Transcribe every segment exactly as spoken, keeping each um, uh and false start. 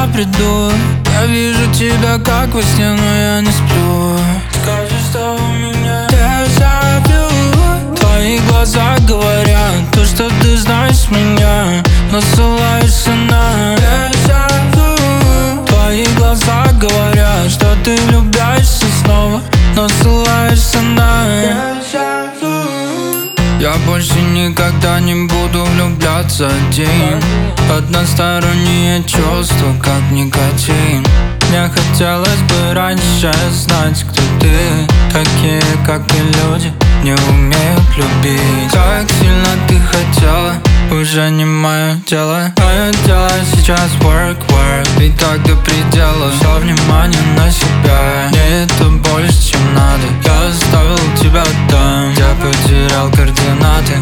я приду. Я вижу тебя как во сне, но я не сплю. Скажи, что у меня дежавю. Твои глаза говорят то, что ты знаешь меня, но ссылаешься на дежавю. Твои глаза говорят, что ты влюбляешься снова, но ссылаешься на дежавю. Я больше никогда не буду влюбляться один. Односторонние чувства, как никотин. Мне хотелось бы раньше знать, кто ты. Такие, как и люди, не умеют любить. Как сильно ты хотела, уже не мое дело. Мое дело сейчас work, work. И так до предела. Все внимание на себя. Мне это больше, чем надо. Я оставил тебя там, я потерял координаты.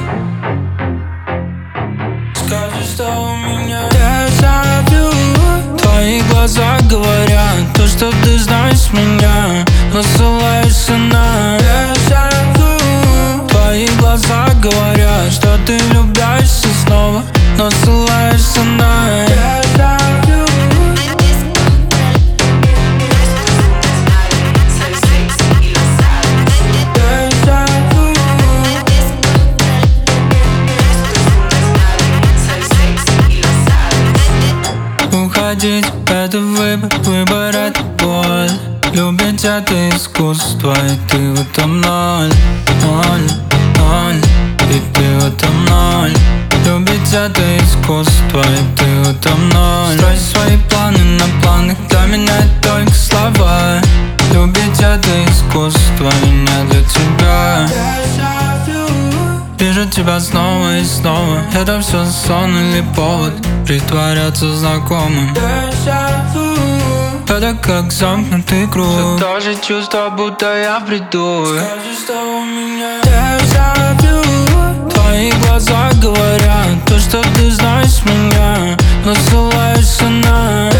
Скажи, что у меня дежавю. Твои глаза говорят то, что ты знаешь меня, но ссылаешься на дежавю. Твои глаза говорят, что ты влюбляешься снова, но ссылаешься на дежавю. Уходить — это выбор, выбор — это боль. Любить — это искусство, и ты в этом ноль, ноль, ноль. И ты в этом ноль. Любить — это искусство, и ты в этом ноль. Строй свои планы на планах, для меня это только слова. Любить — это искусство, и не для тебя. Вижу тебя снова и снова. Это все сон или повод притворяться знакомым. Это как замкнутый круг. Все то же чувство, будто я приду. Скажи, что у меня дежавю. Твои глаза говорят то, что ты знаешь меня, но ссылаешься на